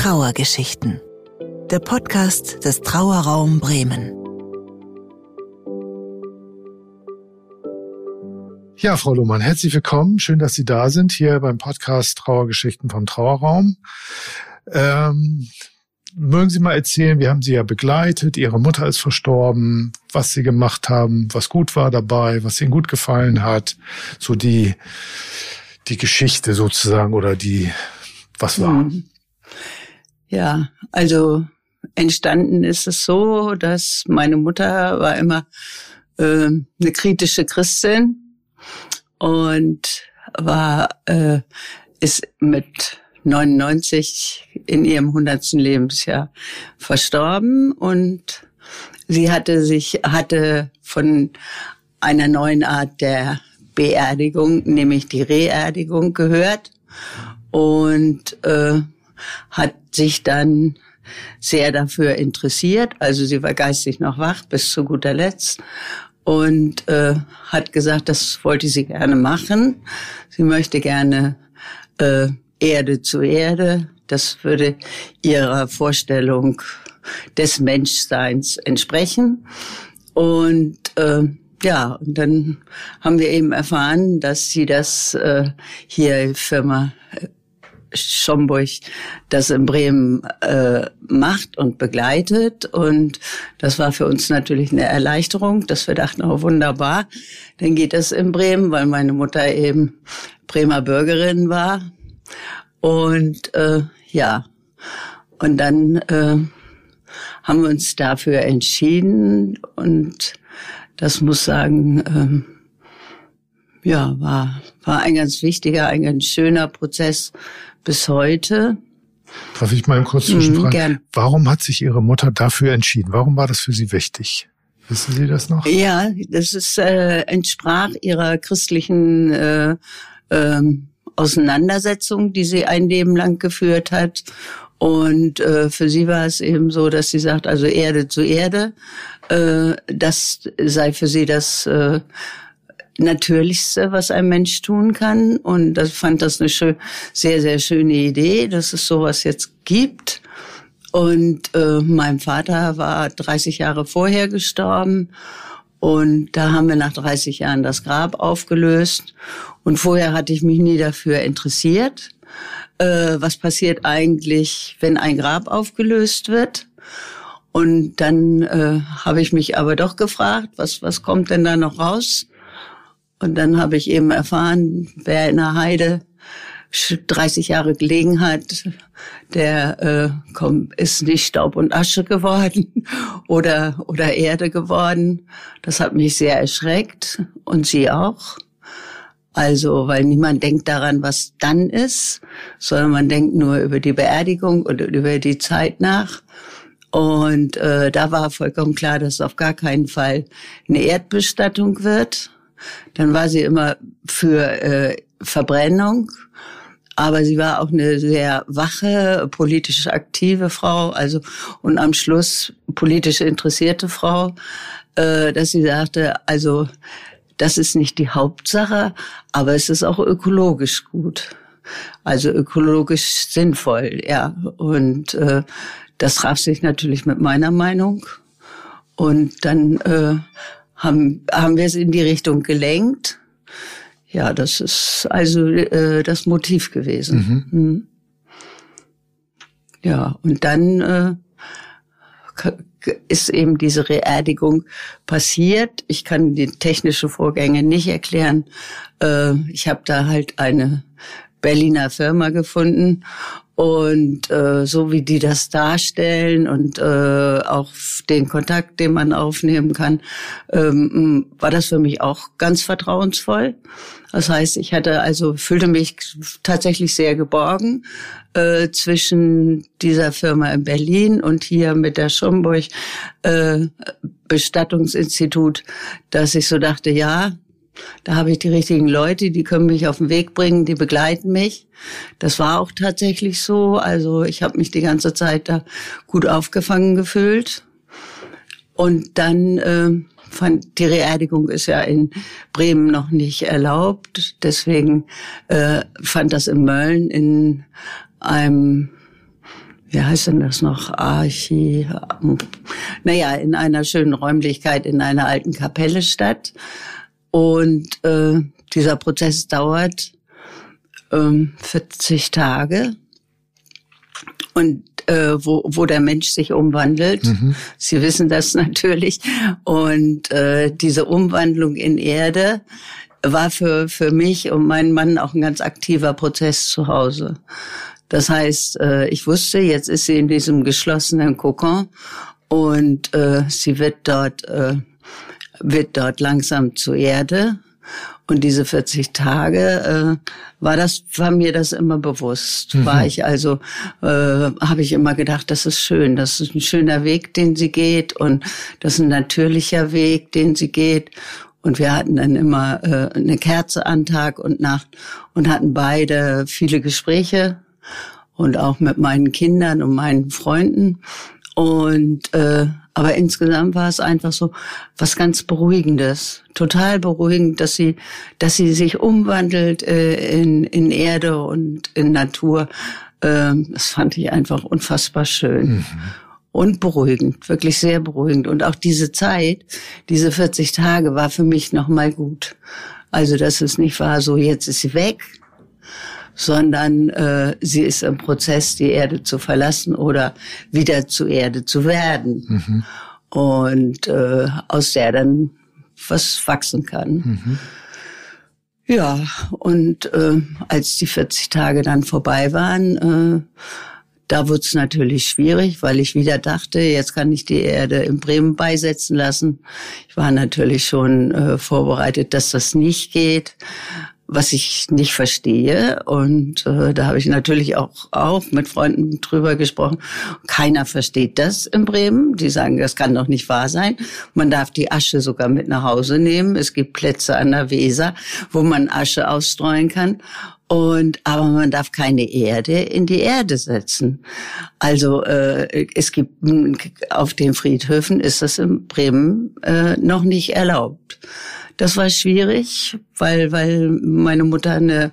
Trauergeschichten. Der Podcast des Trauerraum Bremen. Ja, Frau Lohmann, herzlich willkommen. Schön, dass Sie da sind, hier beim Podcast Trauergeschichten vom Trauerraum. Mögen Sie mal erzählen, wir haben Sie ja begleitet, Ihre Mutter ist verstorben, was Sie gemacht haben, was gut war dabei, was Ihnen gut gefallen hat, so die Geschichte sozusagen oder was war? Ja, also entstanden ist es so, dass meine Mutter war immer eine kritische Christin und ist mit 99 in ihrem 100. Lebensjahr verstorben, und sie hatte von einer neuen Art der Beerdigung, nämlich die Reerdigung, gehört und hat sich dann sehr dafür interessiert. Also sie war geistig noch wach bis zu guter Letzt und hat gesagt, das wollte sie gerne machen. Sie möchte gerne Erde zu Erde. Das würde ihrer Vorstellung des Menschseins entsprechen. Und und dann haben wir eben erfahren, dass sie das hier Firma Schomburg das in Bremen macht und begleitet. Und das war für uns natürlich eine Erleichterung, dass wir dachten, oh wunderbar, dann geht das in Bremen, weil meine Mutter eben Bremer Bürgerin war. Und und dann haben wir uns dafür entschieden, und das muss sagen, war ein ganz wichtiger, ein ganz schöner Prozess bis heute. Darf ich mal kurz zwischenfragen? Gern. Warum hat sich Ihre Mutter dafür entschieden? Warum war das für Sie wichtig? Wissen Sie das noch? Ja, das entsprach ihrer christlichen Auseinandersetzung, die sie ein Leben lang geführt hat. Und für sie war es eben so, dass sie sagt, also Erde zu Erde, das sei für sie das Natürlichste, was ein Mensch tun kann. Und das fand das eine sehr, sehr schöne Idee, dass es sowas jetzt gibt. Und mein Vater war 30 Jahre vorher gestorben. Und da haben wir nach 30 Jahren das Grab aufgelöst. Und vorher hatte ich mich nie dafür interessiert. Was passiert eigentlich, wenn ein Grab aufgelöst wird? Und dann habe ich mich aber doch gefragt, was kommt denn da noch raus? Und dann habe ich eben erfahren, wer in der Heide 30 Jahre gelegen hat, der ist nicht Staub und Asche geworden oder Erde geworden. Das hat mich sehr erschreckt, und sie auch. Also, weil niemand denkt daran, was dann ist, sondern man denkt nur über die Beerdigung und über die Zeit nach. Und da war vollkommen klar, dass es auf gar keinen Fall eine Erdbestattung wird. Dann war sie immer für Verbrennung. Aber sie war auch eine sehr wache, politisch aktive Frau, und am Schluss politisch interessierte Frau, dass sie sagte, also das ist nicht die Hauptsache, aber es ist auch ökologisch gut. Also ökologisch sinnvoll, ja. Und das traf sich natürlich mit meiner Meinung. Und dann haben wir es in die Richtung gelenkt. Ja, das ist also das Motiv gewesen. Mhm. Ja, und dann ist eben diese Reerdigung passiert. Ich kann die technischen Vorgänge nicht erklären. Ich habe da halt eine Berliner Firma gefunden. Und so wie die das darstellen und auch den Kontakt, den man aufnehmen kann, war das für mich auch ganz vertrauensvoll. Das heißt, fühlte mich tatsächlich sehr geborgen zwischen dieser Firma in Berlin und hier mit der Schomburg Bestattungsinstitut, dass ich so dachte, ja, da habe ich die richtigen Leute, die können mich auf den Weg bringen, die begleiten mich. Das war auch tatsächlich so. Also ich habe mich die ganze Zeit da gut aufgefangen gefühlt. Und dann die Reerdigung ist ja in Bremen noch nicht erlaubt. Deswegen fand das in Mölln in einem wie heißt denn das noch? In einer schönen Räumlichkeit in einer alten Kapelle statt. Und dieser Prozess dauert 40 Tage. Und wo der Mensch sich umwandelt. Mhm. Sie wissen das natürlich. Und diese Umwandlung in Erde war für mich und meinen Mann auch ein ganz aktiver Prozess zu Hause. Das heißt, ich wusste, jetzt ist sie in diesem geschlossenen Kokon und sie wird dort langsam zur Erde. Und diese 40 Tage war mir das immer bewusst. Mhm. Habe ich immer gedacht, das ist schön, das ist ein schöner Weg, den sie geht, und das ist ein natürlicher Weg, den sie geht. Und wir hatten dann immer eine Kerze an Tag und Nacht und hatten beide viele Gespräche und auch mit meinen Kindern und meinen Freunden. Und aber insgesamt war es einfach so was ganz Beruhigendes, total beruhigend, dass sie sich umwandelt in Erde und in Natur. Das fand ich einfach unfassbar schön. Mhm. Und beruhigend, wirklich sehr beruhigend. Und auch diese Zeit, diese 40 Tage war für mich nochmal gut. Also, dass es nicht war so, jetzt ist sie weg, sondern sie ist im Prozess, die Erde zu verlassen oder wieder zur Erde zu werden. Mhm. Und aus der dann was wachsen kann. Mhm. Ja, und als die 40 Tage dann vorbei waren, da wurde es natürlich schwierig, weil ich wieder dachte, jetzt kann ich die Erde in Bremen beisetzen lassen. Ich war natürlich schon vorbereitet, dass das nicht geht, was ich nicht verstehe. Und da habe ich natürlich auch mit Freunden drüber gesprochen. Keiner versteht das in Bremen. Die sagen, das kann doch nicht wahr sein. Man darf die Asche sogar mit nach Hause nehmen. Es gibt Plätze an der Weser, wo man Asche ausstreuen kann. Aber man darf keine Erde in die Erde setzen. Also es gibt auf den Friedhöfen ist das in Bremen noch nicht erlaubt. Das war schwierig, weil meine Mutter eine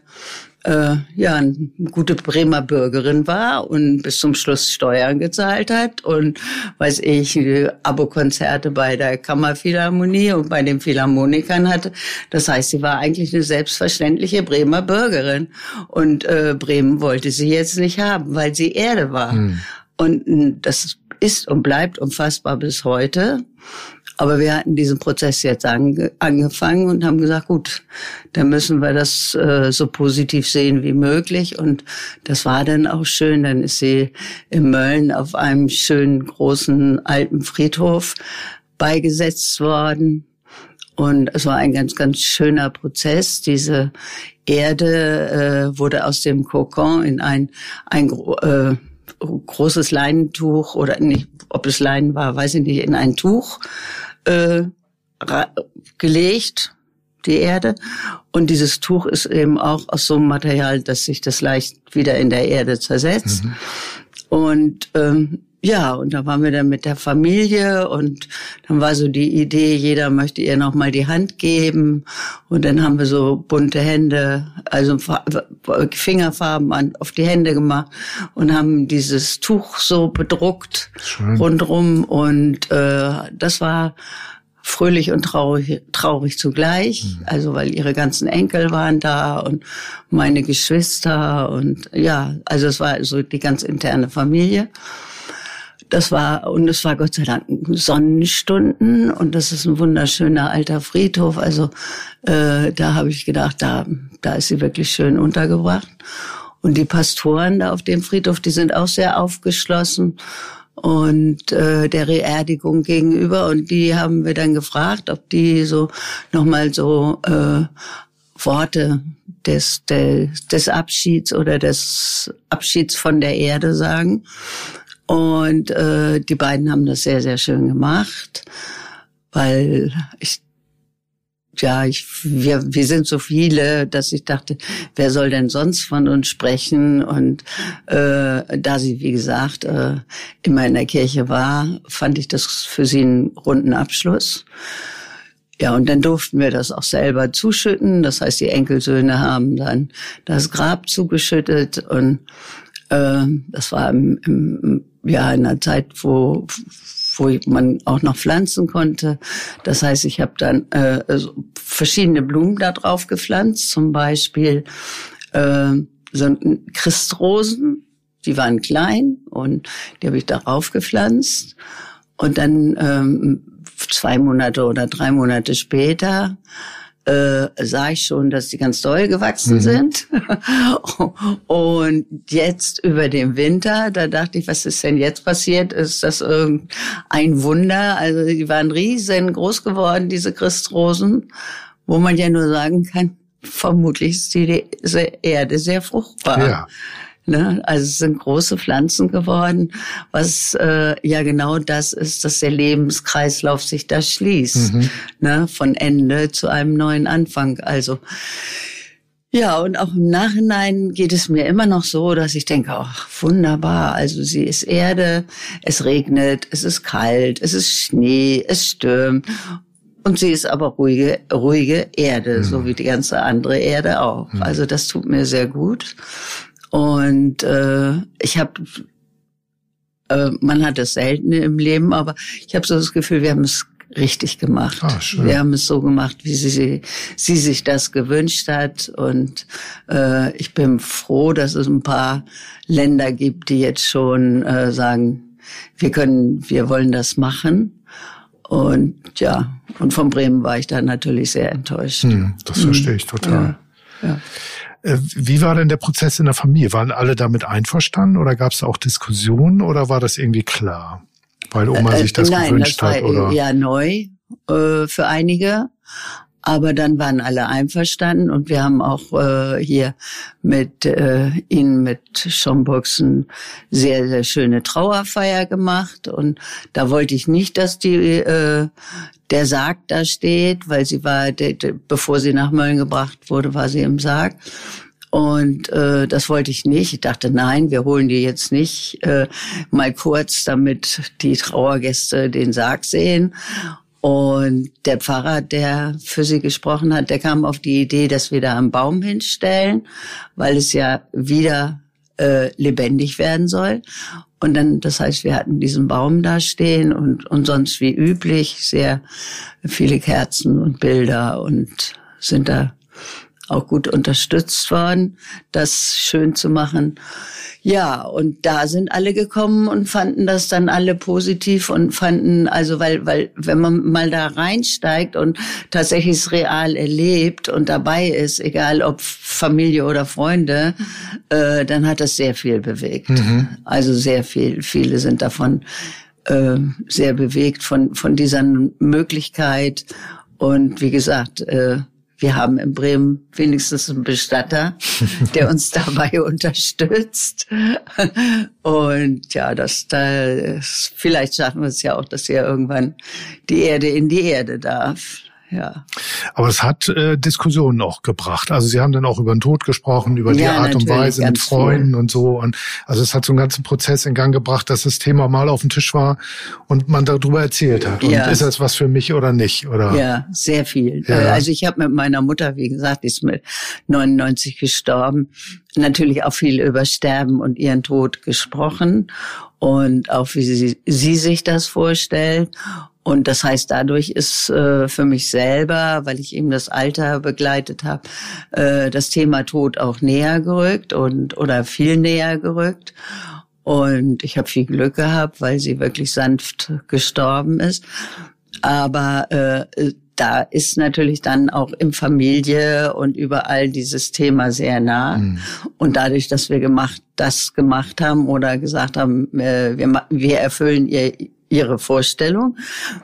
gute Bremer Bürgerin war und bis zum Schluss Steuern gezahlt hat und Abokonzerte bei der Kammerphilharmonie und bei den Philharmonikern hatte. Das heißt, sie war eigentlich eine selbstverständliche Bremer Bürgerin und Bremen wollte sie jetzt nicht haben, weil sie Erde war. Mhm. Und das ist und bleibt unfassbar bis heute. Aber wir hatten diesen Prozess jetzt angefangen und haben gesagt, gut, dann müssen wir das so positiv sehen wie möglich. Und das war dann auch schön. Dann ist sie in Mölln auf einem schönen, großen, alten Friedhof beigesetzt worden. Und es war ein ganz, ganz schöner Prozess. Diese Erde wurde aus dem Kokon in ein großes Leinentuch, oder nicht, ob es Leinen war, weiß ich nicht, in ein Tuch gelegt, die Erde. Und dieses Tuch ist eben auch aus so einem Material, dass sich das leicht wieder in der Erde zersetzt. Mhm. Und und da waren wir dann mit der Familie und dann war so die Idee, jeder möchte ihr noch mal die Hand geben, und dann haben wir so bunte Hände, also Fingerfarben auf die Hände gemacht und haben dieses Tuch so bedruckt. Schön. Rundrum, und das war fröhlich und traurig zugleich, also weil ihre ganzen Enkel waren da und meine Geschwister und also es war so die ganz interne Familie. Es war Gott sei Dank Sonnenstunden, und das ist ein wunderschöner alter Friedhof. Also da habe ich gedacht, da ist sie wirklich schön untergebracht. Und die Pastoren da auf dem Friedhof, die sind auch sehr aufgeschlossen und der Beerdigung gegenüber. Und die haben wir dann gefragt, ob die so nochmal so Worte des Abschieds oder des Abschieds von der Erde sagen. Und die beiden haben das sehr, sehr schön gemacht, weil wir sind so viele, dass ich dachte, wer soll denn sonst von uns sprechen? Und da sie, wie gesagt, immer in der Kirche war, fand ich das für sie einen runden Abschluss. Ja, und dann durften wir das auch selber zuschütten. Das heißt, die Enkelsöhne haben dann das Grab zugeschüttet, und Das war in einer Zeit, wo man auch noch pflanzen konnte. Das heißt, ich habe dann verschiedene Blumen da drauf gepflanzt, zum Beispiel so Christrosen, die waren klein und die habe ich darauf gepflanzt. Und dann 2 Monate oder 3 Monate später sah ich schon, dass die ganz doll gewachsen sind. Und jetzt über den Winter, da dachte ich, was ist denn jetzt passiert? Ist das irgendein Wunder? Also die waren riesengroß geworden, diese Christrosen, wo man ja nur sagen kann, vermutlich ist diese Erde sehr fruchtbar. Ja. Ne? Also es sind große Pflanzen geworden, was ja genau das ist, dass der Lebenskreislauf sich da schließt, ne? Von Ende zu einem neuen Anfang. Also ja, und auch im Nachhinein geht es mir immer noch so, dass ich denke, ach, wunderbar, also sie ist Erde, es regnet, es ist kalt, es ist Schnee, es stürmt. Und sie ist aber ruhige Erde, so wie die ganze andere Erde auch. Also das tut mir sehr gut. Und ich habe, man hat das selten im Leben, aber ich habe so das Gefühl, wir haben es richtig gemacht. Ah, schön. Wir haben es so gemacht, wie sie sich das gewünscht hat. Und ich bin froh, dass es ein paar Länder gibt, die jetzt schon sagen, wir wollen das machen. Und ja, und von Bremen war ich da natürlich sehr enttäuscht. Das verstehe ich total. Ja. Wie war denn der Prozess in der Familie? Waren alle damit einverstanden oder gab es auch Diskussionen oder war das irgendwie klar? Weil Oma sich das gewünscht hat? Nein, das war ja neu für einige. Aber dann waren alle einverstanden und wir haben auch hier mit Schomburgs eine sehr, sehr schöne Trauerfeier gemacht. Und da wollte ich nicht, dass der Sarg da steht, weil sie war, bevor sie nach Mölln gebracht wurde, war sie im Sarg. Und das wollte ich nicht. Ich dachte, nein, wir holen die jetzt nicht mal kurz, damit die Trauergäste den Sarg sehen. Und der Pfarrer, der für sie gesprochen hat, der kam auf die Idee, dass wir da einen Baum hinstellen, weil es ja wieder lebendig werden soll. Und dann, das heißt, wir hatten diesen Baum da stehen und sonst wie üblich sehr viele Kerzen und Bilder und sind da auch gut unterstützt worden, das schön zu machen. Ja, und da sind alle gekommen und fanden das dann alle positiv und fanden, also weil wenn man mal da reinsteigt und tatsächlich es real erlebt und dabei ist, egal ob Familie oder Freunde, dann hat das sehr viel bewegt. Also sehr viel. Viele sind davon sehr bewegt von dieser Möglichkeit. Und wie gesagt, wir haben in Bremen wenigstens einen Bestatter, der uns dabei unterstützt. Und ja, vielleicht schaffen wir es ja auch, dass hier irgendwann die Erde in die Erde darf. Ja. Aber es hat Diskussionen auch gebracht. Also Sie haben dann auch über den Tod gesprochen, über die Art und Weise mit Freunden und so. Und also es hat so einen ganzen Prozess in Gang gebracht, dass das Thema mal auf dem Tisch war und man darüber erzählt hat. Und ist das was für mich oder nicht? Oder? Ja, sehr viel. Ja. Also ich habe mit meiner Mutter, wie gesagt, die ist mit 99 gestorben, natürlich auch viel über Sterben und ihren Tod gesprochen und auch wie sie sich das vorstellt. Und das heißt, dadurch ist für mich selber, weil ich eben das Alter begleitet habe, das Thema Tod auch näher gerückt oder viel näher gerückt. Und ich habe viel Glück gehabt, weil sie wirklich sanft gestorben ist. Aber da ist natürlich dann auch in Familie und überall dieses Thema sehr nah. Und dadurch, dass wir das gemacht haben oder gesagt haben, wir erfüllen ihre Vorstellung.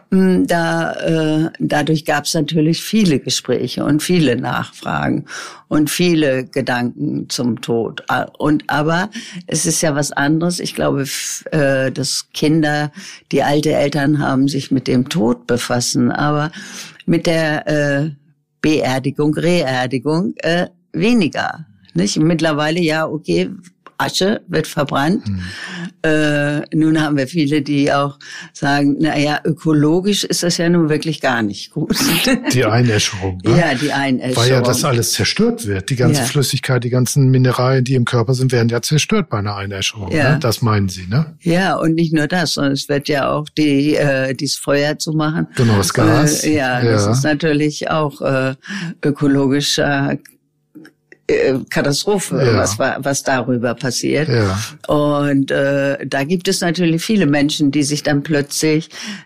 Dadurch gab es natürlich viele Gespräche und viele Nachfragen und viele Gedanken zum Tod. Aber es ist ja was anderes. Ich glaube, dass Kinder, die alte Eltern haben, sich mit dem Tod befassen, aber mit der Beerdigung, Reerdigung weniger. Nicht? Mittlerweile ja, okay, Asche wird verbrannt. Nun haben wir viele, die auch sagen, naja, ökologisch ist das ja nun wirklich gar nicht gut. Die Einäscherung. Ne? Ja, die Einäscherung. Weil ja das alles zerstört wird. Die ganze Flüssigkeit, die ganzen Mineralien, die im Körper sind, werden ja zerstört bei einer Einäscherung. Ja. Ne? Das meinen Sie, ne? Ja, und nicht nur das, sondern es wird ja auch dieses Feuer zu machen. Genau, das Gas. Das ist natürlich auch ökologischer Katastrophe, was darüber passiert. Ja. Und da gibt es natürlich viele Menschen, die sich dann plötzlich,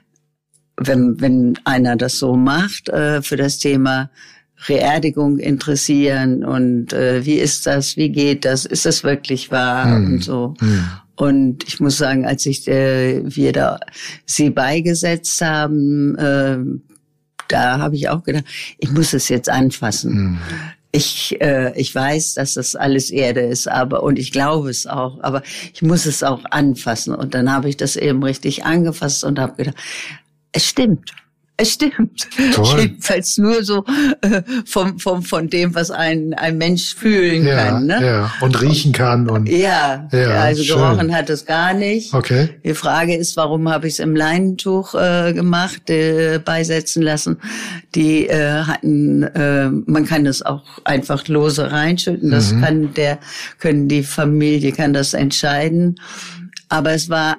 wenn einer das so macht, für das Thema Reerdigung interessieren und wie ist das, wie geht das, ist das wirklich wahr und so. Und ich muss sagen, als wir da sie beigesetzt haben, da habe ich auch gedacht, ich muss es jetzt anfassen. Ich weiß, dass das alles Erde ist, und ich glaube es auch, aber ich muss es auch anfassen. Und dann habe ich das eben richtig angefasst und habe gedacht, es stimmt. Es stimmt. Toll. Jedenfalls nur so von dem, was ein Mensch fühlen kann. Ne? Ja, und riechen kann. Und also schön. gerochen hat es gar nicht. Okay. Die Frage ist, warum habe ich es im Leinentuch gemacht, beisetzen lassen. Die hatten, man kann es auch einfach lose reinschütten. Das können die Familie kann das entscheiden. Aber es war,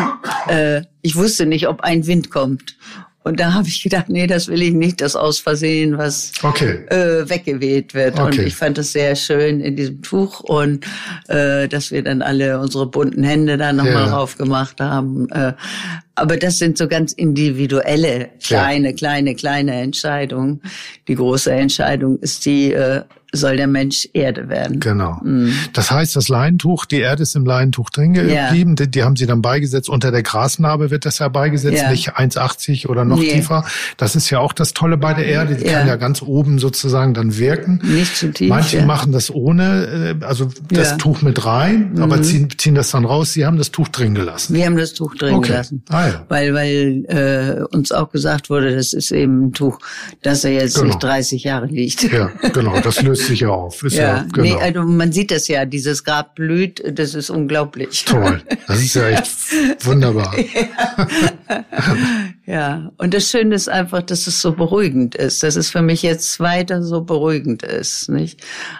ich wusste nicht, ob ein Wind kommt. Und da habe ich gedacht, nee, das will ich nicht, dass aus Versehen was weggeweht wird. Und ich fand es sehr schön in diesem Tuch und dass wir dann alle unsere bunten Hände da nochmal drauf gemacht haben. Aber das sind so ganz individuelle, kleine Entscheidungen. Die große Entscheidung ist soll der Mensch Erde werden. Genau. Das heißt, das Leintuch, die Erde ist im Leintuch drin geblieben. Die haben sie dann beigesetzt. Unter der Grasnarbe wird das ja beigesetzt, nicht 1,80 oder noch tiefer. Das ist ja auch das Tolle bei der Erde. Die kann ja ganz oben sozusagen dann wirken. Nicht zu tief. Manche machen das ohne, also das Tuch mit rein, aber ziehen das dann raus. Sie haben das Tuch drin gelassen. Wir haben das Tuch drin gelassen. Weil uns auch gesagt wurde, das ist eben ein Tuch, dass er jetzt nicht 30 Jahre liegt. Ja, genau. Das löst sich ja auf. Genau. Nee, also man sieht das ja, dieses Grab blüht, das ist unglaublich. Toll. Das ist ja echt wunderbar. Ja, und das Schöne ist einfach, dass es so beruhigend ist, dass es für mich jetzt weiter so beruhigend ist, nicht?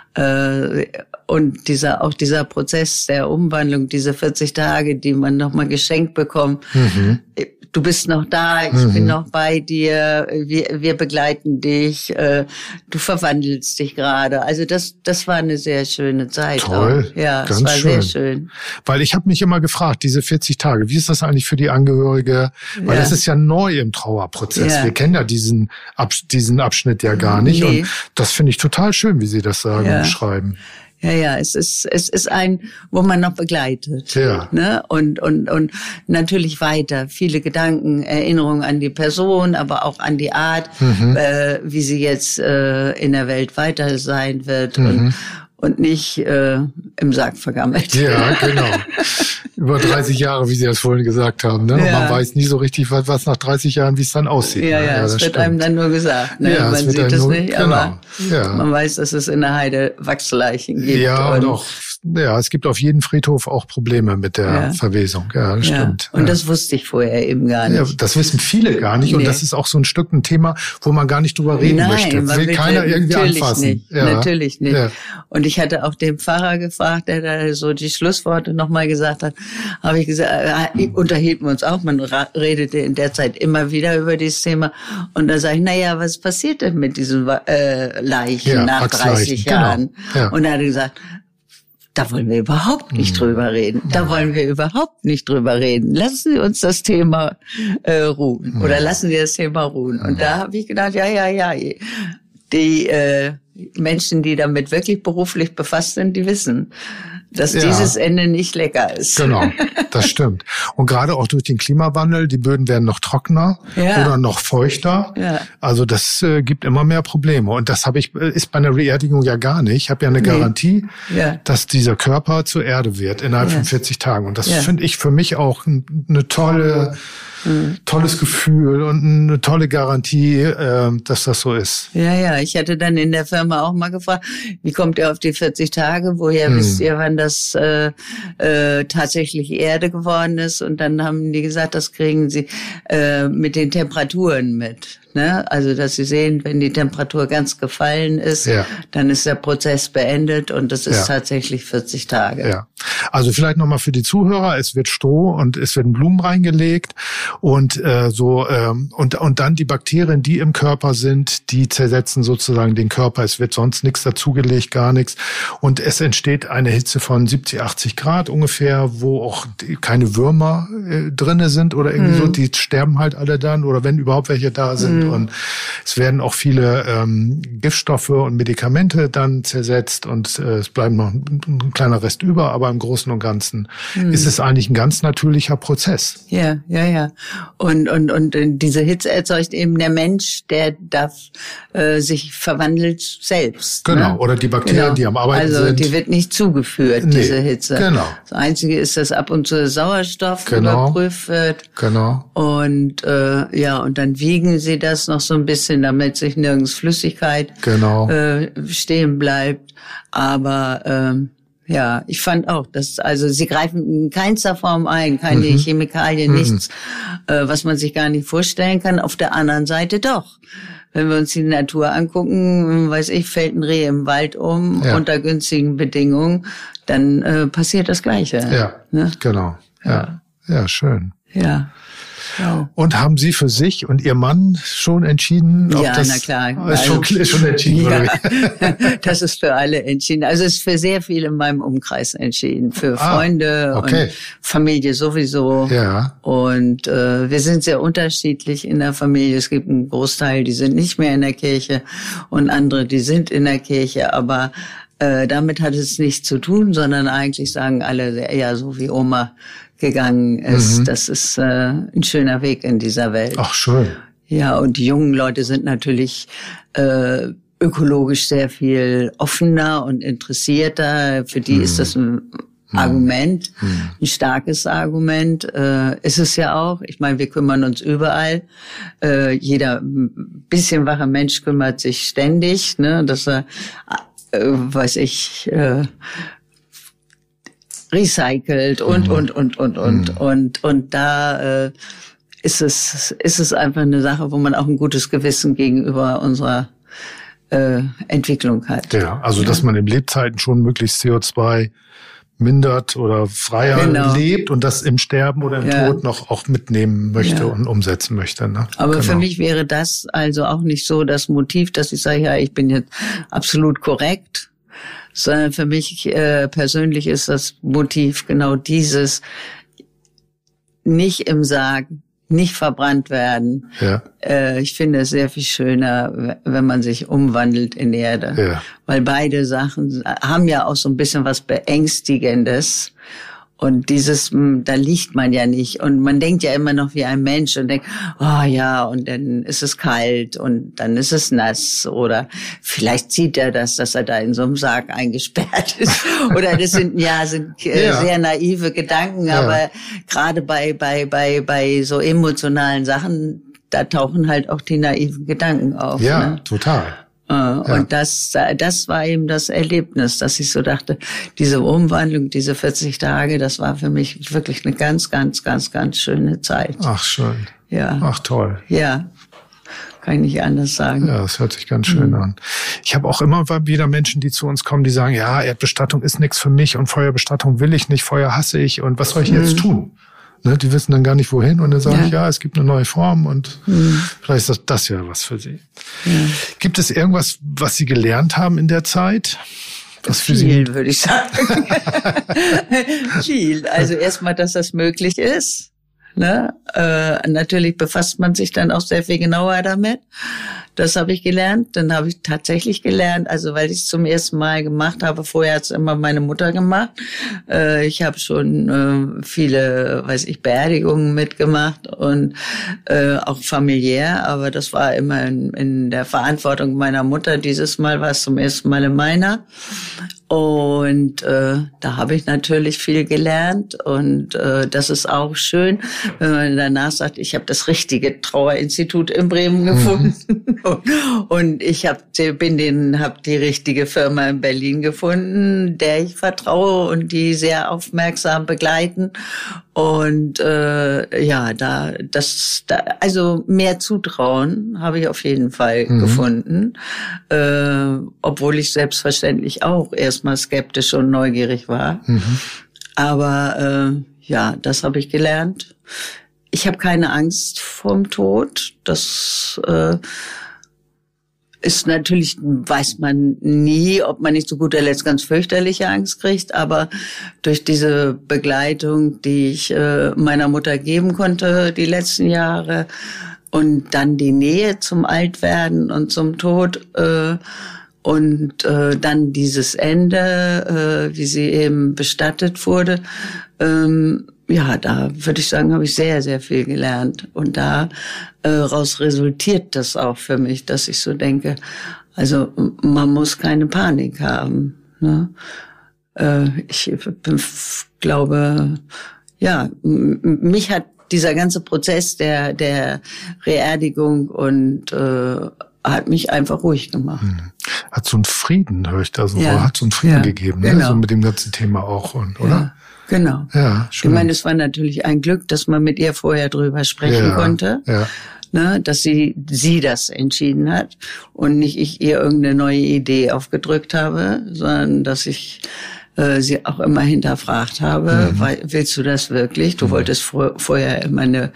Und dieser Prozess der Umwandlung, diese 40 Tage, die man nochmal geschenkt bekommt, du bist noch da, ich bin noch bei dir, wir begleiten dich, du verwandelst dich gerade. Also das war eine sehr schöne Zeit. Toll, auch. Ja, ganz es war schön. sehr schön. Weil ich habe mich immer gefragt, diese 40 Tage, wie ist das eigentlich für die Angehörige? Weil das ist ja neu im Trauerprozess. Wir kennen ja diesen Abschnitt ja gar nicht. Nee. Und das finde ich total schön, wie Sie das sagen und beschreiben. Ja, es ist ein, wo man noch begleitet. Ja. Ne? Und natürlich weiter. Viele Gedanken, Erinnerungen an die Person, aber auch an die Art, wie sie jetzt in der Welt weiter sein wird und nicht im Sarg vergammelt. Ja, genau. Über 30 Jahre, wie Sie das vorhin gesagt haben. Ne? Und man weiß nie so richtig, was nach 30 Jahren, wie es dann aussieht. Ja, es wird stimmt. Einem dann nur gesagt. Ne? Ja, man sieht es nicht, aber man weiß, dass es in der Heide Wachsleichen gibt. Ja, und auch, es gibt auf jedem Friedhof auch Probleme mit der Verwesung. Ja, das stimmt. Und das wusste ich vorher eben gar nicht. Ja, das wissen viele gar nicht. Und das ist auch so ein Stück ein Thema, wo man gar nicht drüber reden möchte. Will keiner irgendwie anfassen. Nicht. Ja. Natürlich nicht. Ja. Und ich hatte auch den Pfarrer gefragt, der da so die Schlussworte nochmal gesagt hat, habe ich gesagt, unterhielten wir uns auch, man redete in der Zeit immer wieder über dieses Thema. Und da sage ich, was passiert denn mit diesen Leichen nach 30 Jahren? Genau. Und er hat gesagt, da wollen wir überhaupt nicht drüber reden. Da wollen wir überhaupt nicht drüber reden. Lassen Sie uns das Thema ruhen. Oder lassen Sie das Thema ruhen. Und da habe ich gedacht, die Menschen, die damit wirklich beruflich befasst sind, die wissen, dass dieses Ende nicht lecker ist. Genau, das stimmt. Und gerade auch durch den Klimawandel, die Böden werden noch trockener oder noch feuchter. Ja. Also das gibt immer mehr Probleme. Und das ist bei einer Beerdigung ja gar nicht. Ich habe ja eine Garantie, dass dieser Körper zur Erde wird innerhalb von 40 Tagen. Und das finde ich für mich auch eine tolles Gefühl und eine tolle Garantie, dass das so ist. Ja, ich hatte dann in der Firma auch mal gefragt, wie kommt ihr auf die 40 Tage? Woher wisst ihr, wann das tatsächlich Erde geworden ist. Und dann haben die gesagt, das kriegen sie mit den Temperaturen mit. Ne? Also, dass sie sehen, wenn die Temperatur ganz gefallen ist, dann ist der Prozess beendet und das ist tatsächlich 40 Tage. Ja. Also vielleicht nochmal für die Zuhörer, es wird Stroh und es werden Blumen reingelegt und und dann die Bakterien, die im Körper sind, die zersetzen sozusagen den Körper. Es wird sonst nichts dazugelegt, gar nichts. Und es entsteht eine Hitze von 70, 80 Grad ungefähr, wo auch keine Würmer drinne sind oder irgendwie so. Die sterben halt alle dann oder wenn überhaupt welche da sind. Und es werden auch viele Giftstoffe und Medikamente dann zersetzt und es bleibt noch ein kleiner Rest über, aber im Großen und Ganzen ist es eigentlich ein ganz natürlicher Prozess. Ja. Und diese Hitze erzeugt eben der Mensch, der darf sich verwandelt selbst. Genau, ne? oder die Bakterien, die am Arbeiten sind. Also die wird nicht zugeführt, diese Hitze. Genau. Das Einzige ist, dass ab und zu Sauerstoff überprüft wird. Genau. Und und dann wiegen sie das noch so ein bisschen, damit sich nirgends Flüssigkeit stehen bleibt. Aber ich fand auch, dass sie greifen in keinster Form ein, keine Chemikalien, nichts, was man sich gar nicht vorstellen kann. Auf der anderen Seite doch. Wenn wir uns die Natur angucken, fällt ein Reh im Wald unter günstigen Bedingungen, dann passiert das Gleiche. Ja, ne? Genau. Ja, schön. Ja. Ja. Und haben Sie für sich und Ihr Mann schon entschieden? Ob das na klar. Ist schon entschieden. Ja, das ist für alle entschieden. Also es ist für sehr viele in meinem Umkreis entschieden. Für Freunde und Familie sowieso. Ja. Und wir sind sehr unterschiedlich in der Familie. Es gibt einen Großteil, die sind nicht mehr in der Kirche und andere, die sind in der Kirche. Aber damit hat es nichts zu tun, sondern eigentlich sagen alle eher so wie Oma gegangen ist. Das ist ein schöner Weg in dieser Welt. Ach, schön. Ja, und die jungen Leute sind natürlich ökologisch sehr viel offener und interessierter. Für die ist das ein Argument, ein starkes Argument. Ist es ja auch. Ich meine, wir kümmern uns überall. Jeder bisschen wache Mensch kümmert sich ständig, ne, dass er recycelt und da ist es einfach eine Sache, wo man auch ein gutes Gewissen gegenüber unserer Entwicklung hat. Ja, also dass man in Lebzeiten schon möglichst CO2 mindert oder freier lebt und das im Sterben oder im Tod noch auch mitnehmen möchte und umsetzen möchte. Ne? Aber für mich wäre das also auch nicht so das Motiv, dass ich sage, ja, ich bin jetzt absolut korrekt, sondern für mich persönlich ist das Motiv genau dieses, nicht im Sarg, nicht verbrannt werden. Ja. Ich finde es sehr viel schöner, wenn man sich umwandelt in Erde. Ja. Weil beide Sachen haben ja auch so ein bisschen was Beängstigendes. Und da liegt man ja nicht. Und man denkt ja immer noch wie ein Mensch und denkt, oh ja, und dann ist es kalt und dann ist es nass. Oder vielleicht sieht er das, dass er da in so einem Sarg eingesperrt ist. Oder das sind sehr naive Gedanken. Ja. Aber gerade bei so emotionalen Sachen, da tauchen halt auch die naiven Gedanken auf. Ja, ne? Total. Und das war eben das Erlebnis, dass ich so dachte, diese Umwandlung, diese 40 Tage, das war für mich wirklich eine ganz, ganz, ganz, ganz schöne Zeit. Ach, schön. Ja. Ach, toll. Ja. Kann ich nicht anders sagen. Ja, das hört sich ganz schön an. Ich habe auch immer wieder Menschen, die zu uns kommen, die sagen, ja, Erdbestattung ist nichts für mich und Feuerbestattung will ich nicht, Feuer hasse ich und was soll ich jetzt tun? Ne, die wissen dann gar nicht wohin und dann sage ich, es gibt eine neue Form und vielleicht ist das ja was für sie. Ja. Gibt es irgendwas, was Sie gelernt haben in der Zeit? Was für viel, würde ich sagen. Viel. Also erstmal, dass das möglich ist. Ne? Natürlich befasst man sich dann auch sehr viel genauer damit. Das habe ich gelernt. Dann habe ich tatsächlich gelernt, also weil ich es zum ersten Mal gemacht habe. Vorher hat es immer meine Mutter gemacht. Ich habe schon viele, Beerdigungen mitgemacht und auch familiär. Aber das war immer in der Verantwortung meiner Mutter. Dieses Mal war es zum ersten Mal in meiner. Und da habe ich natürlich viel gelernt und das ist auch schön, wenn man danach sagt, ich habe das richtige Trauerinstitut in Bremen gefunden und ich habe die richtige Firma in Berlin gefunden, der ich vertraue und die sehr aufmerksam begleiten. Und also mehr Zutrauen habe ich auf jeden Fall gefunden, obwohl ich selbstverständlich auch erstmal skeptisch und neugierig war. Aber das habe ich gelernt. Ich habe keine Angst vorm Tod. Das ist natürlich, weiß man nie, ob man nicht zu guter Letzt ganz fürchterliche Angst kriegt, aber durch diese Begleitung, die ich meiner Mutter geben konnte die letzten Jahre und dann die Nähe zum Altwerden und zum Tod und dann dieses Ende, wie sie eben bestattet wurde, da würde ich sagen, habe ich sehr, sehr viel gelernt. Und daraus resultiert das auch für mich, dass ich so denke, also man muss keine Panik haben. Ne? Ich glaube, mich hat dieser ganze Prozess der Reerdigung und hat mich einfach ruhig gemacht. Hat so einen Frieden, höre ich da so, hat so einen Frieden gegeben, ne? Genau. So mit dem ganzen Thema auch, oder? Ja. Genau. Ja, schön. Ich meine, es war natürlich ein Glück, dass man mit ihr vorher drüber sprechen konnte. Ja. Ne, dass sie das entschieden hat und nicht ich ihr irgendeine neue Idee aufgedrückt habe, sondern dass ich sie auch immer hinterfragt habe, willst du das wirklich? Du wolltest vorher immer eine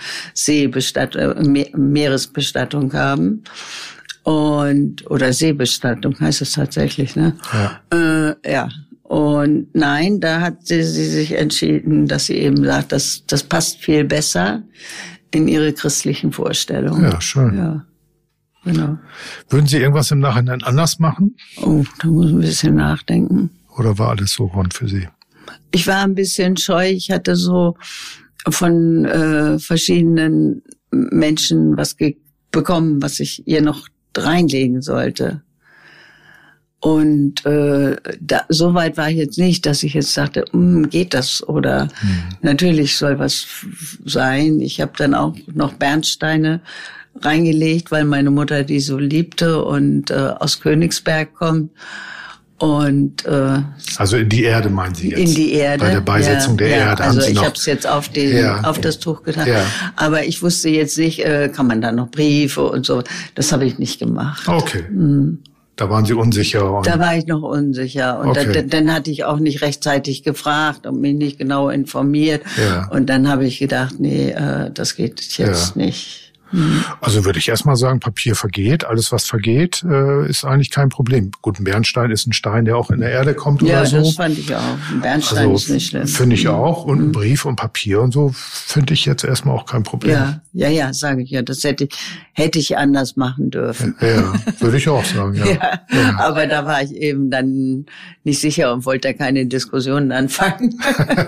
Meeresbestattung haben. Oder Seebestattung heißt es tatsächlich, ne? Ja. Und nein, da hat sie sich entschieden, dass sie eben sagt, das passt viel besser in ihre christlichen Vorstellungen. Ja, schön. Ja, genau. Würden Sie irgendwas im Nachhinein anders machen? Oh, da muss ich ein bisschen nachdenken. Oder war alles so rund für Sie? Ich war ein bisschen scheu. Ich hatte so von verschiedenen Menschen was bekommen, was ich ihr noch reinlegen sollte. Und so weit war ich jetzt nicht, dass ich jetzt sagte, geht das? Oder natürlich soll was sein. Ich habe dann auch noch Bernsteine reingelegt, weil meine Mutter die so liebte und aus Königsberg kommt. Und also in die Erde, meinen Sie jetzt? In die Erde. Bei der Beisetzung der Erde. Also ich habe es jetzt auf das Tuch getan. Ja. Aber ich wusste jetzt nicht, kann man da noch Briefe und so. Das habe ich nicht gemacht. Okay. Da waren Sie unsicher. Da war ich noch unsicher. Und dann hatte ich auch nicht rechtzeitig gefragt und mich nicht genau informiert. Ja. Und dann habe ich gedacht, nee, das geht jetzt nicht. Also würde ich erstmal sagen, Papier vergeht. Alles, was vergeht, ist eigentlich kein Problem. Gut, ein Bernstein ist ein Stein, der auch in der Erde kommt oder so. Ja, das fand ich auch. Ein Bernstein ist nicht schlimm. Finde ich auch. Und ein Brief und Papier und so finde ich jetzt erstmal auch kein Problem. Ja, sage ich ja. Das hätte ich anders machen dürfen. Ja, würde ich auch sagen, ja. Aber da war ich eben dann nicht sicher und wollte da keine Diskussionen anfangen.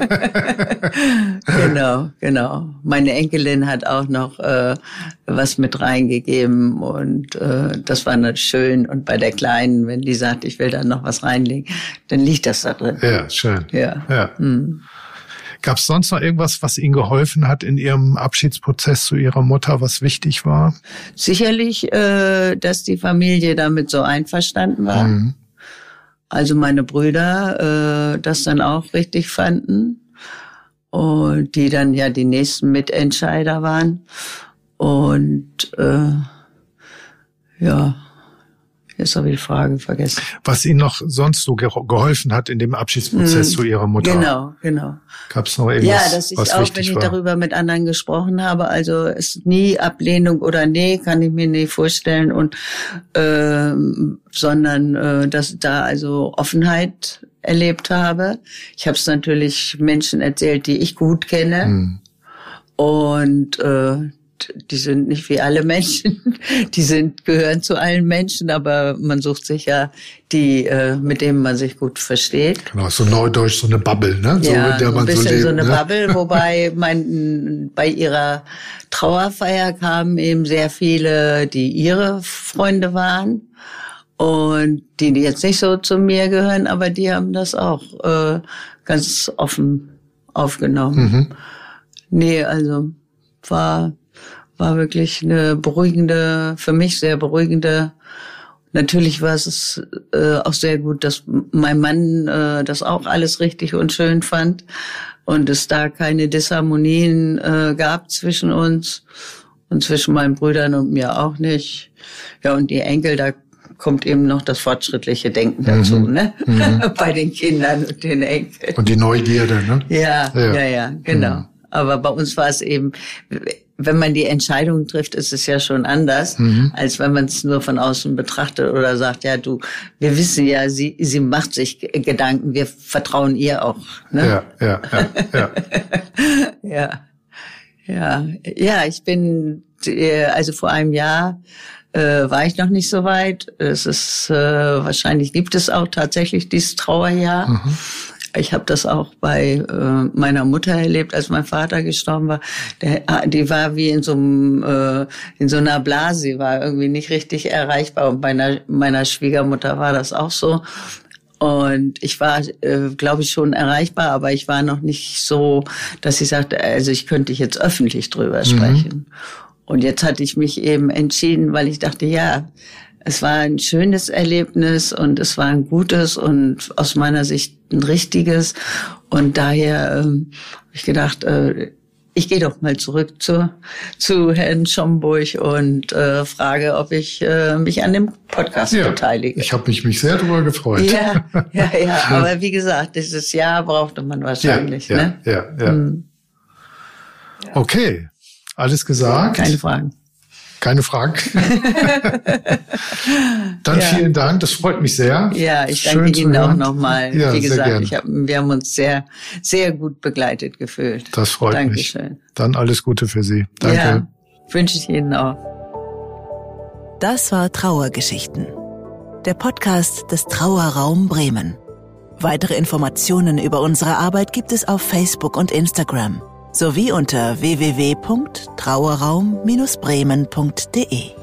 Genau. Meine Enkelin hat auch noch was mit reingegeben und das war natürlich schön. Und bei der Kleinen, wenn die sagt, ich will da noch was reinlegen, dann liegt das da drin. Ja, schön. Ja. Gab es sonst noch irgendwas, was Ihnen geholfen hat in Ihrem Abschiedsprozess zu Ihrer Mutter, was wichtig war? Sicherlich, dass die Familie damit so einverstanden war. Also meine Brüder das dann auch richtig fanden und die dann ja die nächsten Mitentscheider waren. Und jetzt habe ich die Frage vergessen. Was Ihnen noch sonst so geholfen hat in dem Abschiedsprozess zu Ihrer Mutter? Genau. Gab es noch irgendwas, ja, dass ich was auch, wichtig wenn ich war? darüber mit anderen gesprochen habe, also es ist nie Ablehnung oder nee, kann ich mir nicht vorstellen und sondern dass da also Offenheit erlebt habe. Ich habe es natürlich Menschen erzählt, die ich gut kenne und die sind nicht wie alle Menschen, gehören zu allen Menschen, aber man sucht sich ja die, mit denen man sich gut versteht. Genau, so neudeutsch, so eine Bubble, ne? So, ja, mit der man ein bisschen so lebt, so eine ne? Bubble, wobei bei ihrer Trauerfeier kamen eben sehr viele, die ihre Freunde waren. Und die jetzt nicht so zu mir gehören, aber die haben das auch ganz offen aufgenommen. Nee, also war wirklich eine beruhigende, für mich sehr beruhigende. Natürlich war es auch sehr gut, dass mein Mann das auch alles richtig und schön fand und es da keine Disharmonien gab zwischen uns und zwischen meinen Brüdern und mir auch nicht. Ja, und die Enkel, da kommt eben noch das fortschrittliche Denken dazu, ne? Bei den Kindern und den Enkeln. Und die Neugierde, ne? Ja, genau. Aber bei uns war es eben, wenn man die Entscheidung trifft, ist es ja schon anders, als wenn man es nur von außen betrachtet oder sagt, ja, wir wissen ja, sie macht sich Gedanken, wir vertrauen ihr auch, ne? Ja, ich bin, also vor einem Jahr war ich noch nicht so weit. Es ist wahrscheinlich gibt es auch tatsächlich dieses Trauerjahr. Ich habe das auch bei meiner Mutter erlebt, als mein Vater gestorben war. Die war wie in so einer Blase, sie war irgendwie nicht richtig erreichbar. Und bei meiner Schwiegermutter war das auch so. Und ich war, glaube ich, schon erreichbar, aber ich war noch nicht so, dass ich sagte, also ich könnte jetzt öffentlich drüber sprechen. Und jetzt hatte ich mich eben entschieden, weil ich dachte, ja, es war ein schönes Erlebnis und es war ein gutes und aus meiner Sicht ein richtiges. Und daher habe ich gedacht, ich gehe doch mal zurück zu Herrn Schomburg und frage, ob ich mich an dem Podcast beteilige. Ich habe mich sehr darüber gefreut. Ja. Aber wie gesagt, dieses Jahr brauchte man wahrscheinlich. Ja. Okay, alles gesagt. Keine Fragen. Keine Fragen. Dann vielen Dank, das freut mich sehr. Ja, ich danke Ihnen auch nochmal. Ja, wie gesagt, wir haben uns sehr, sehr gut begleitet gefühlt. Das freut mich. Dankeschön. Dann alles Gute für Sie. Danke. Ja, wünsche ich Ihnen auch. Das war Trauergeschichten, der Podcast des Trauerraum Bremen. Weitere Informationen über unsere Arbeit gibt es auf Facebook und Instagram sowie unter www.trauerraum-bremen.de.